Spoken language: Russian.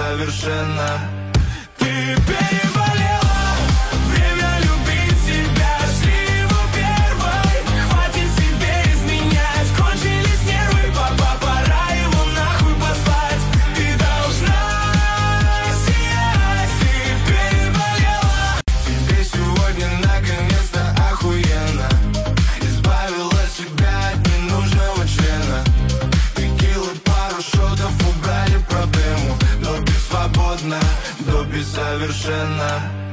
совершенно. Ты переболела, время любить себя, шли его первой. Хватит себе изменять, кончились нервы, пора его нахуй послать. Ты должна сиять, ты переболела. Тебе сегодня наконец-то охуенно, избавила себя от ненужного члена. Текилы, пару шотов, убрали проблему. Доби свободно, доби совершенно.